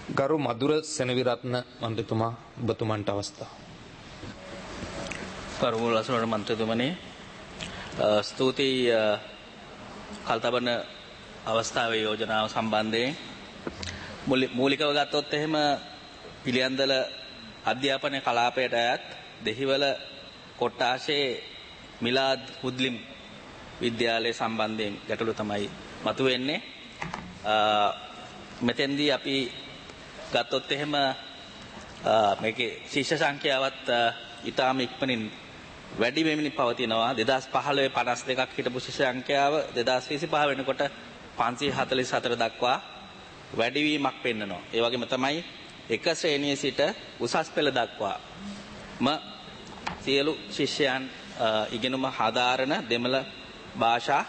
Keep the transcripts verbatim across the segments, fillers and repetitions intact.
ගරු මధుර සෙනවිරත්න මන්ත්‍රීතුමා ඔබතුමන්ට අවස්ථාව. ගරු ලසුන මන්ත්‍රීතුමනි ස්තුතියි කල්තබන අවස්ථාවේ යෝජනාව සම්බන්ධයෙන් මූලිකව ගත්තොත් එහෙම පිළියන්දල අධ්‍යාපන කලාපයට අයත් දෙහිවල කොට්ටාශේ මිලාද් මුස්ලිම් විද්‍යාලය සම්බන්ධයෙන් ගැටලු තමයි මතුවෙන්නේ. මෙතෙන්දී අපි ගත්තොත් එහෙම මේකේ ශිෂ්‍ය සංඛ්‍යාවත් ඊටාම ඉක්මනින් වැඩි වෙමින් පවතිනවා. දෙදාස් පහළොව පනස් දෙකක් හිටපු ශිෂ්‍ය සංඛ්‍යාව දෙදාස් විසිපහ වෙනකොට පන්සිය හතළිස් හතර දක්වා වැඩිවීමක් පෙන්වනවා. ඒ වගේම තමයි එක ශ්‍රේණියේ සිට උසස් පෙළ දක්වාම සියලු ශිෂ්‍යයන් ඉගෙනුම හදාරන දෙමළ භාෂා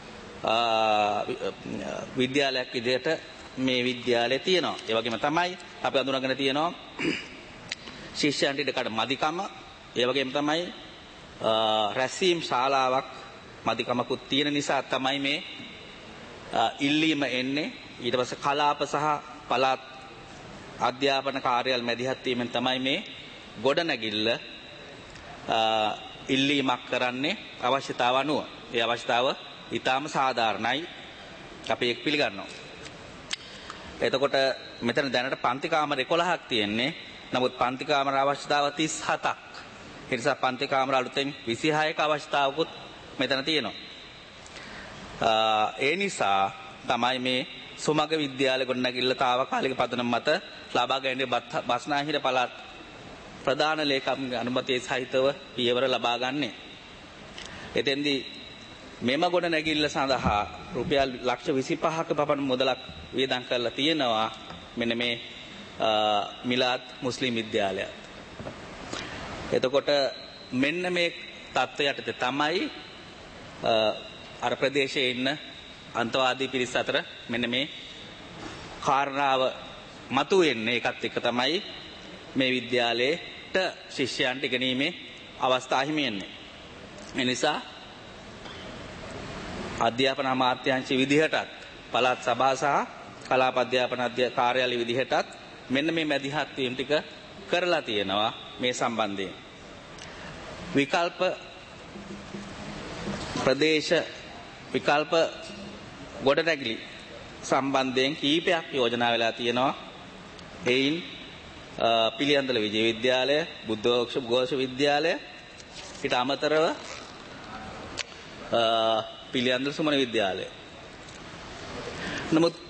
විද්‍යාලයක් විදිහට මේ විද්‍යාලයේ තියෙනවා. ඒ වගේම තමයි අපි අඳුනගෙන තියෙනවා ශිෂ්‍යයන්ට ඉඩකඩ මදිකම. ඒ වගේම තමයි රැසීම් ශාලාවක් මදිකමකුත් තියෙන නිසා තමයි මේ ඉල්ලීම එන්නේ. ඊට පස්සේ කලාප සහ පළාත් අධ්‍යාපන කාර්යාල මැදිහත් වීමෙන් තමයි මේ ගොඩනැගිල්ල ඉල්ලීමක් කරන්නේ අවශ්‍යතාව අනුව. ඒ අවශ්‍යතාව ඊටාම සාධාරණයි. අපි ඒක පිළිගන්නවා. එතකොට මෙතන දැනට පන්ති කාමර එකොළහක් තියෙන්නේ. නමුත් පන්ති කාමර අවශ්‍යතාව තිස් හතක්. ඒ නිසා පන්ති කාමර අලුතෙන් විසිහයක අවශ්‍යතාවකුත් මෙතන තියෙනවා. ඒ නිසා තමයි මේ සුමග විද්‍යාල ගොඩනැගිල්ල තාවකාලික පදනම මත ලබා ගැනීමේ බස්නාහිර පළාත් ප්‍රධාන ලේකම්ගේ අනුමැතිය සහිතව පියවර ලබා ගන්නේ. එතෙන්දී මෙම ගොඩනැගිල්ල සඳහා රුපියල් ලක්ෂ විසිපහක පමණ මුදලක් වියදම් කරලා තියෙනවා මෙන්න මේ මිලාද් මුස්ලිම් විද්‍යාලය. එතකොට මෙන්න මේ තත්ත්වයට තමයි අර ප්‍රදේශයේ ඉන්න අන්තවාදී පිරිස් අතර මෙන්න මේ කාරණාව මතුවෙන්නේ. ඒකත් එක්ක තමයි මේ විද්‍යාලයට ශිෂ්‍යයන්ට ඉගෙනීමේ අවස්ථා හිමි වෙන්නේ. ඒ නිසා අධ්‍යාපන අමාත්‍යාංශ විදිහටත් පළාත් සභා සහ කලාප අධ්‍යාපන කාර්යාලය විදිහටත් මෙන්න මේ මැදිහත් වීම ටික කරලා තියෙනවා මේ සම්බන්ධයෙන්. විකල්ප ප්‍රදේශ විකල්ප ගොඩනැගිලි සම්බන්ධයෙන් කීපයක් යෝජනා වෙලා තියෙනවා. එයින් පිළියන්දල විජය විද්‍යාලය, බුද්ධෝක්ෂ ഘോഷ විද්‍යාලය, ඊට අමතරව පිළියන්දල සුමන විද්‍යාලය. නමුත්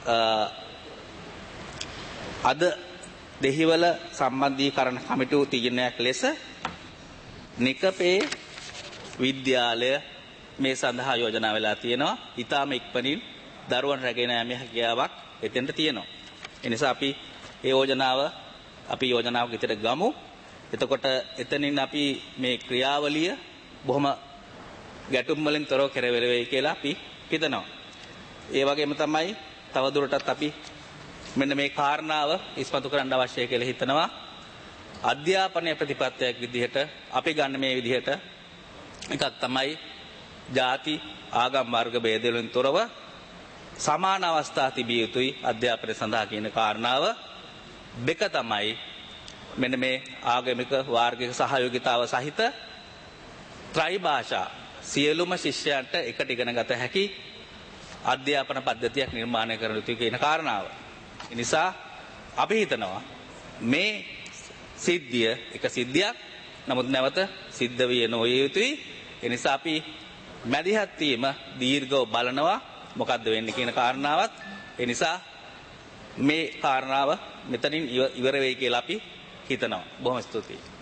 අද දෙහිවල සම්බන්ධීකරණ කමිටුව තීරණයක් ලෙස නිකපේ විද්‍යාලය මේ සඳහා යෝජනා වෙලා තියෙනවා. ඊටාම ඉක්මනින් දරුවන් රැගෙන යාමේ හැකියාවක් එතෙන්ට තියෙනවා. ඒ නිසා අපි ඒ යෝජනාව අපි යෝජනාවක් විතර ගමු. එතකොට එතනින් අපි මේ ක්‍රියාවලිය බොහොම ගැටුම් වලින් තොරව කෙරෙවෙල වෙයි කියලා අපි හිතනවා. ඒ වගේම තමයි තවදුරටත් අපි මෙන්න මේ කාරණාව ඉස්මතු කරන්න අවශ්‍යයි කියලා හිතනවා. අධ්‍යාපනයේ ප්‍රතිපත්තියක් විදිහට අපි ගන්න මේ විදිහට එකක් තමයි ಜಾති ආගම් වර්ග ભેදවලින් තොරව සමාන අවස්ථා තිබිය යුතුයි අධ්‍යාපනය සඳහා කියන කාරණාව. දෙක තමයි මෙන්න මේ ආගමික වාර්ගික සහයෝගිතාව සහිත ත්‍රි භාෂා සියලුම ශිෂ්‍යයන්ට එකට ඉගෙන ගත හැකි අධ්‍යාපන පද්ධතියක් නිර්මාණය කරන යුතුයි කියන කාරණාව. ඒ නිසා අපි හිතනවා මේ සිද්ධිය එක සිද්ධියක්. නමුත් නැවත සිද්ධ විය නොවිය යුතුයි. ඒ නිසා අපි මැදිහත් වීම දීර්ඝව බලනවා මොකද්ද වෙන්නේ කියන කාරණාවත්. ඒ නිසා මේ කාරණාව මෙතනින් ඉවර වෙයි කියලා අපි හිතනවා. බොහොම ස්තුතියි.